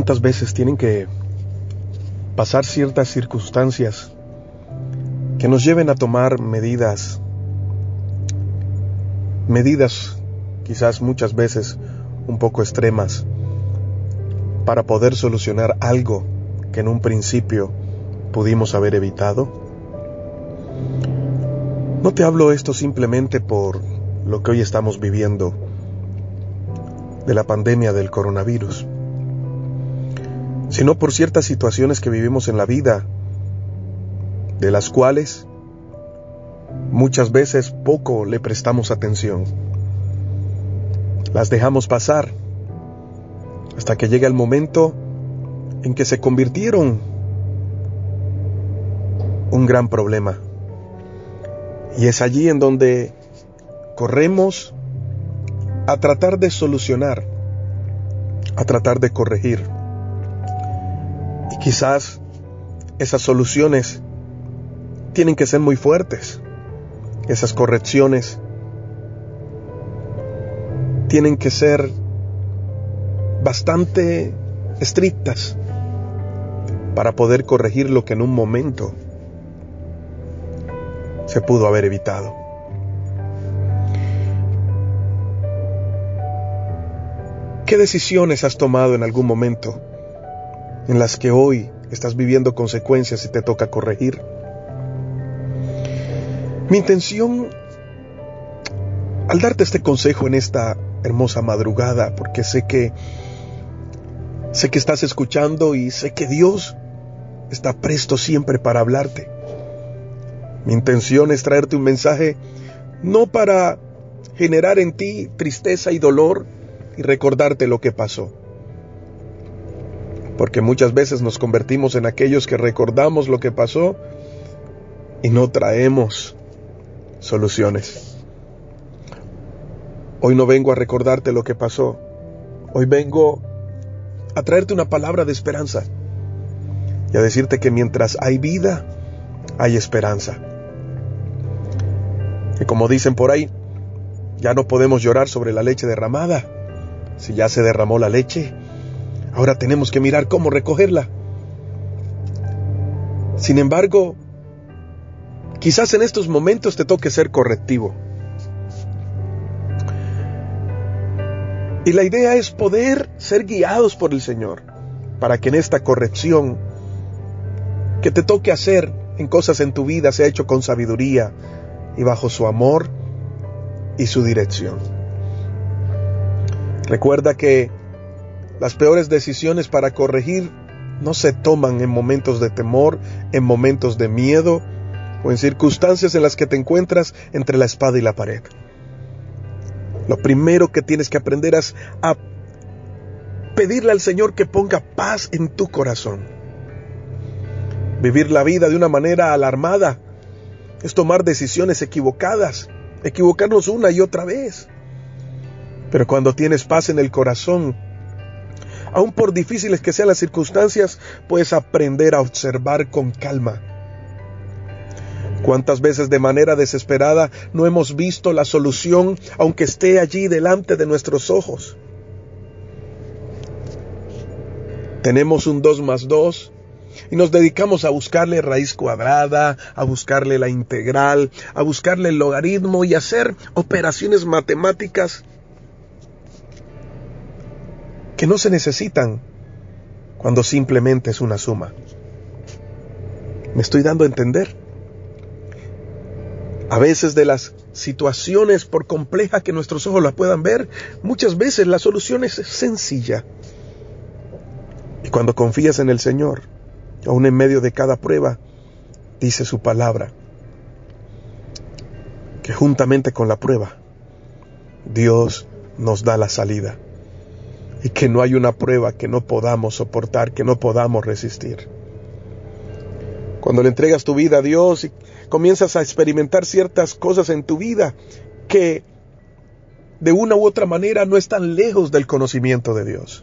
¿Cuántas veces tienen que pasar ciertas circunstancias que nos lleven a tomar medidas quizás muchas veces un poco extremas para poder solucionar algo que en un principio pudimos haber evitado? No te hablo esto simplemente por lo que hoy estamos viviendo de la pandemia del coronavirus, sino por ciertas situaciones que vivimos en la vida, de las cuales muchas veces poco le prestamos atención. Las dejamos pasar hasta que llega el momento en que se convirtieron un gran problema. Y es allí en donde corremos a tratar de solucionar, a tratar de corregir. Y quizás esas soluciones tienen que ser muy fuertes. Esas correcciones tienen que ser bastante estrictas para poder corregir lo que en un momento se pudo haber evitado. ¿Qué decisiones has tomado en algún momento en las que hoy estás viviendo consecuencias y te toca corregir? Mi intención al darte este consejo en esta hermosa madrugada, porque sé que estás escuchando y sé que Dios está presto siempre para hablarte. Mi intención es traerte un mensaje no para generar en ti tristeza y dolor y recordarte lo que pasó, porque muchas veces nos convertimos en aquellos que recordamos lo que pasó y no traemos soluciones. Hoy no vengo a recordarte lo que pasó. Hoy vengo a traerte una palabra de esperanza y a decirte que mientras hay vida, hay esperanza. Y como dicen por ahí, ya no podemos llorar sobre la leche derramada. Si ya se derramó la leche, ahora tenemos que mirar cómo recogerla. Sin embargo, quizás en estos momentos te toque ser correctivo. Y la idea es poder ser guiados por el Señor, para que en esta corrección que te toque hacer en cosas en tu vida sea hecho con sabiduría y bajo su amor y su dirección. Recuerda que las peores decisiones para corregir no se toman en momentos de temor, en momentos de miedo o en circunstancias en las que te encuentras entre la espada y la pared. Lo primero que tienes que aprender es a pedirle al Señor que ponga paz en tu corazón. Vivir la vida de una manera alarmada es tomar decisiones equivocadas, equivocarnos una y otra vez. Pero cuando tienes paz en el corazón, aun por difíciles que sean las circunstancias, puedes aprender a observar con calma. ¿Cuántas veces de manera desesperada no hemos visto la solución, aunque esté allí delante de nuestros ojos? Tenemos un 2 más 2 y nos dedicamos a buscarle raíz cuadrada, a buscarle la integral, a buscarle el logaritmo y hacer operaciones matemáticas que no se necesitan cuando simplemente es una suma. ¿Me estoy dando a entender? A veces de las situaciones, por compleja que nuestros ojos las puedan ver, muchas veces la solución es sencilla. Y cuando confías en el Señor, aún en medio de cada prueba, dice su palabra, que juntamente con la prueba, Dios nos da la salida. Y que no hay una prueba que no podamos soportar, que no podamos resistir. Cuando le entregas tu vida a Dios y comienzas a experimentar ciertas cosas en tu vida que de una u otra manera no están lejos del conocimiento de Dios.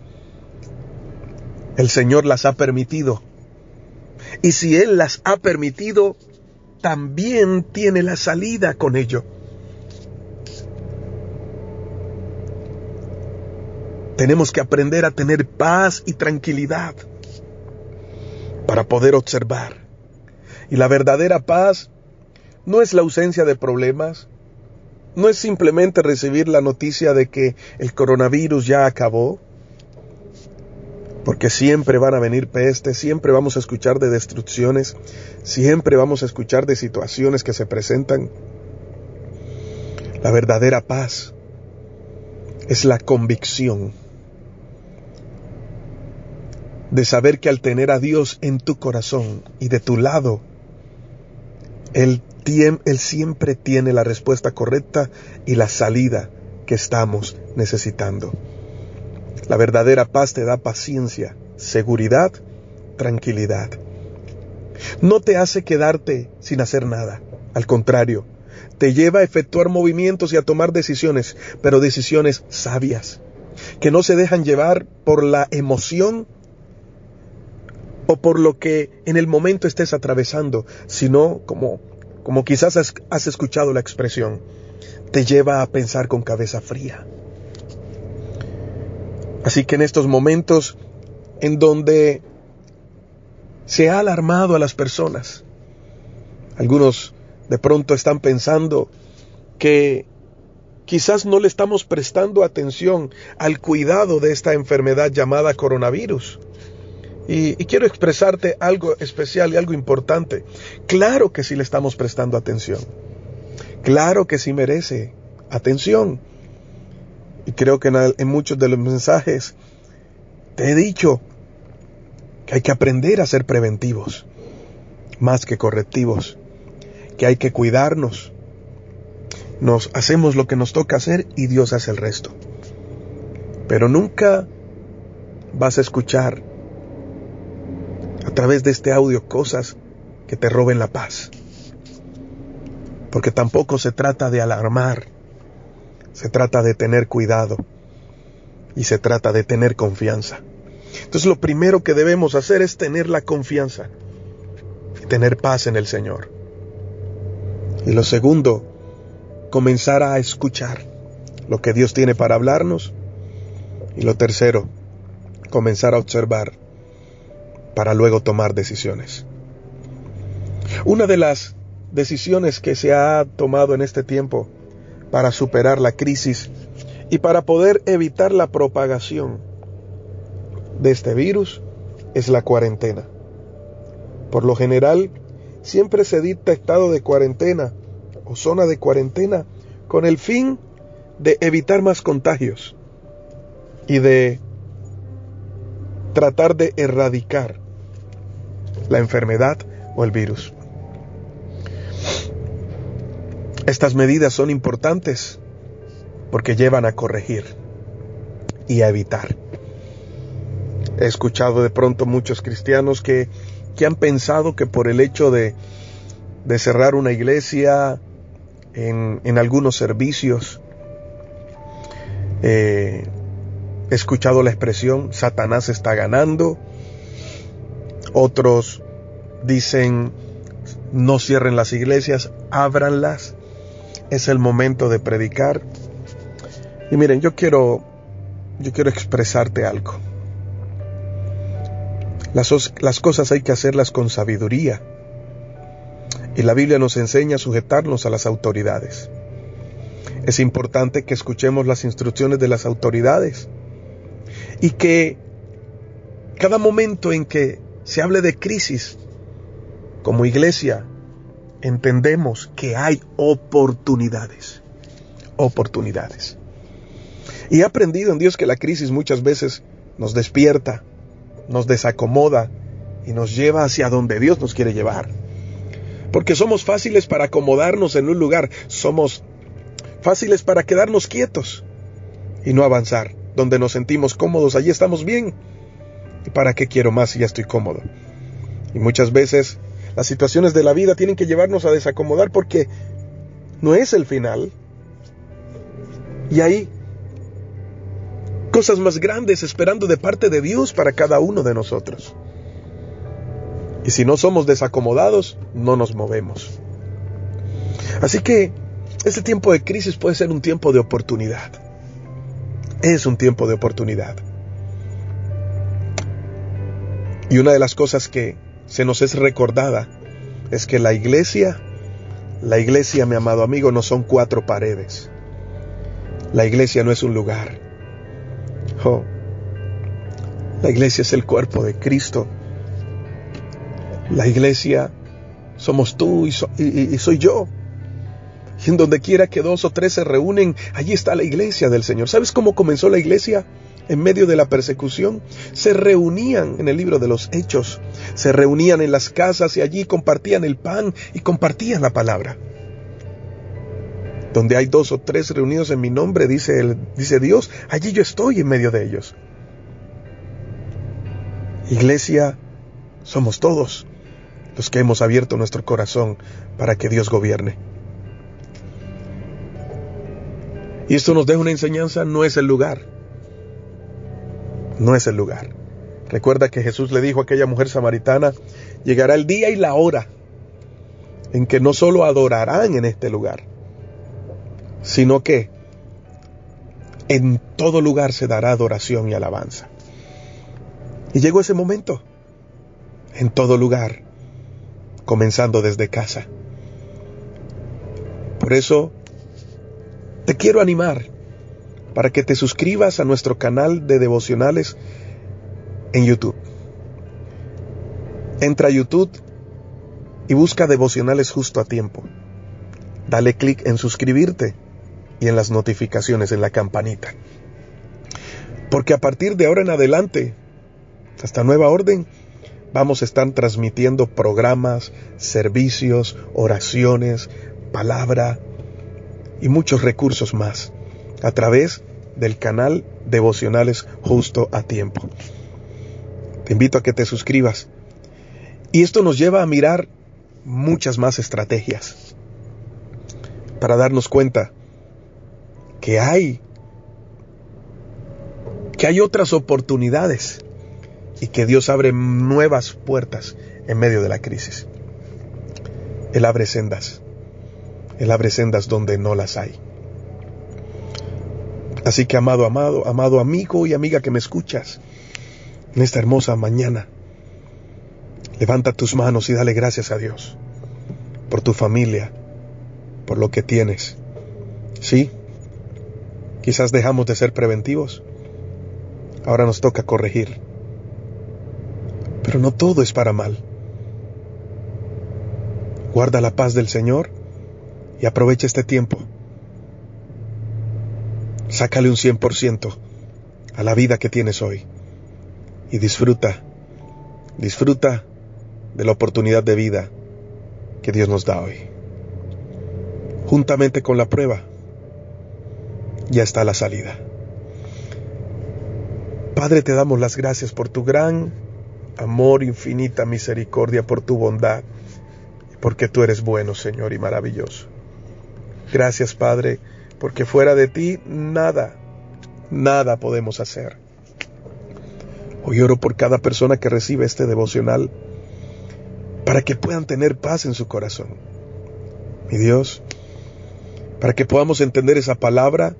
El Señor las ha permitido. Y si Él las ha permitido, también tiene la salida con ello. Tenemos que aprender a tener paz y tranquilidad para poder observar. Y la verdadera paz no es la ausencia de problemas, no es simplemente recibir la noticia de que el coronavirus ya acabó, porque siempre van a venir pestes, siempre vamos a escuchar de destrucciones, siempre vamos a escuchar de situaciones que se presentan. La verdadera paz es la convicción de saber que al tener a Dios en tu corazón y de tu lado, Él siempre tiene la respuesta correcta y la salida que estamos necesitando. La verdadera paz te da paciencia, seguridad, tranquilidad. No te hace quedarte sin hacer nada. Al contrario, te lleva a efectuar movimientos y a tomar decisiones, pero decisiones sabias, que no se dejan llevar por la emoción o por lo que en el momento estés atravesando, sino como quizás has escuchado la expresión, te lleva a pensar con cabeza fría. Así que en estos momentos en donde se ha alarmado a las personas, algunos de pronto están pensando que quizás no le estamos prestando atención al cuidado de esta enfermedad llamada coronavirus. Y quiero expresarte algo especial y algo importante. Claro que sí le estamos prestando atención. Claro que sí merece atención. Y creo que en muchos de los mensajes te he dicho que hay que aprender a ser preventivos, más que correctivos, que hay que cuidarnos. Nos hacemos lo que nos toca hacer y Dios hace el resto. Pero nunca vas a escuchar a través de este audio cosas que te roben la paz. Porque tampoco se trata de alarmar. Se trata de tener cuidado y se trata de tener confianza. Entonces lo primero que debemos hacer es tener la confianza y tener paz en el Señor. Y lo segundo, comenzar a escuchar lo que Dios tiene para hablarnos. Y lo tercero, comenzar a observar para luego tomar decisiones. Una de las decisiones que se ha tomado en este tiempo para superar la crisis y para poder evitar la propagación de este virus es la cuarentena. Por lo general, siempre se dicta estado de cuarentena o zona de cuarentena con el fin de evitar más contagios y de tratar de erradicar la enfermedad o el virus. Estas medidas son importantes porque llevan a corregir y a evitar. He escuchado de pronto muchos cristianos que han pensado que por el hecho de cerrar una iglesia en algunos servicios, he escuchado la expresión Satanás está ganando. Otros dicen no cierren las iglesias, ábranlas. Es el momento de predicar. Y miren, yo quiero expresarte algo. Las cosas hay que hacerlas con sabiduría. Y la Biblia nos enseña a sujetarnos a las autoridades. Es importante que escuchemos las instrucciones de las autoridades. Y que cada momento en que se hable de crisis, como iglesia, entendemos que hay oportunidades. Oportunidades. Y he aprendido en Dios que la crisis muchas veces nos despierta, nos desacomoda y nos lleva hacia donde Dios nos quiere llevar. Porque somos fáciles para acomodarnos en un lugar, somos fáciles para quedarnos quietos y no avanzar. Donde nos sentimos cómodos, allí estamos bien. ¿Y para qué quiero más si ya estoy cómodo? Y muchas veces las situaciones de la vida tienen que llevarnos a desacomodar porque no es el final. Y hay cosas más grandes esperando de parte de Dios para cada uno de nosotros. Y si no somos desacomodados, no nos movemos. Así que este tiempo de crisis puede ser un tiempo de oportunidad. Es un tiempo de oportunidad. Y una de las cosas que se nos es recordada es que la iglesia, mi amado amigo, no son 4 paredes. La iglesia no es un lugar. Oh, la iglesia es el cuerpo de Cristo. La iglesia somos tú y soy yo. Y en donde quiera que 2 o 3 se reúnen, allí está la iglesia del Señor. ¿Sabes cómo comenzó la iglesia? En medio de la persecución, se reunían en el libro de los Hechos, se reunían en las casas y allí compartían el pan y compartían la palabra. Donde hay 2 o 3 reunidos en mi nombre, dice Dios, allí yo estoy en medio de ellos. Iglesia, somos todos los que hemos abierto nuestro corazón para que Dios gobierne. Y esto nos deja una enseñanza, no es el lugar. No es el lugar. Recuerda que Jesús le dijo a aquella mujer samaritana, llegará el día y la hora en que no solo adorarán en este lugar, sino que en todo lugar se dará adoración y alabanza. Y llegó ese momento, en todo lugar, comenzando desde casa. Por eso, te quiero animar para que te suscribas a nuestro canal de devocionales en YouTube. Entra a YouTube y busca Devocionales Justo a Tiempo. Dale clic en suscribirte y en las notificaciones, en la campanita. Porque a partir de ahora en adelante, hasta nueva orden, vamos a estar transmitiendo programas, servicios, oraciones, palabra y muchos recursos más a través del canal Devocionales Justo a Tiempo. Te invito a que te suscribas. Y esto nos lleva a mirar muchas más estrategias para darnos cuenta que hay otras oportunidades y que Dios abre nuevas puertas en medio de la crisis. Él abre sendas donde no las hay. Así que amado amigo y amiga que me escuchas, en esta hermosa mañana, levanta tus manos y dale gracias a Dios por tu familia, por lo que tienes. Sí, quizás dejamos de ser preventivos, ahora nos toca corregir, pero no todo es para mal. Guarda la paz del Señor y aprovecha este tiempo. Sácale un 100% a la vida que tienes hoy y disfruta de la oportunidad de vida que Dios nos da hoy. Juntamente con la prueba, ya está la salida. Padre, te damos las gracias por tu gran amor, infinita misericordia, por tu bondad, porque tú eres bueno, Señor, y maravilloso. Gracias, Padre, porque fuera de ti nada podemos hacer. Hoy oro por cada persona que recibe este devocional, para que puedan tener paz en su corazón. Mi Dios, para que podamos entender esa palabra,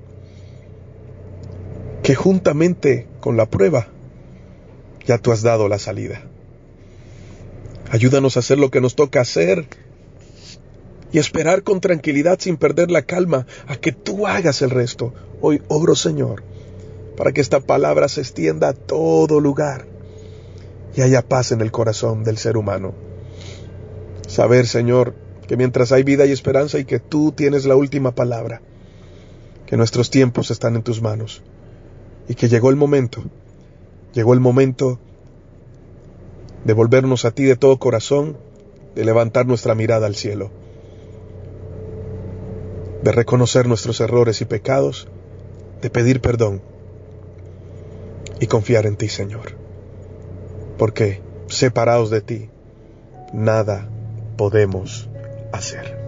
que juntamente con la prueba, ya tú has dado la salida. Ayúdanos a hacer lo que nos toca hacer y esperar con tranquilidad sin perder la calma a que tú hagas el resto. Hoy oro, Señor, para que esta palabra se extienda a todo lugar y haya paz en el corazón del ser humano. Saber, Señor, que mientras hay vida y esperanza y que tú tienes la última palabra, que nuestros tiempos están en tus manos y que llegó el momento de volvernos a ti de todo corazón, de levantar nuestra mirada al cielo, de reconocer nuestros errores y pecados, de pedir perdón y confiar en ti, Señor, porque separados de ti, nada podemos hacer.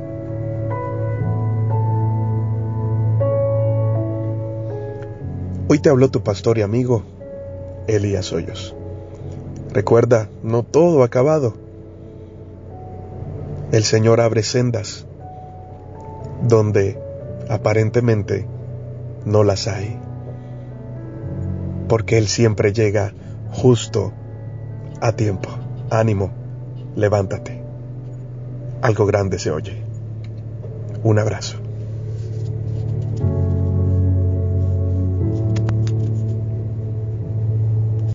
Hoy te habló tu pastor y amigo, Elías Hoyos. Recuerda, no todo ha acabado. El Señor abre sendas donde aparentemente no las hay. porque Él siempre llega justo a tiempo. Ánimo, levántate. Algo grande se oye. Un abrazo.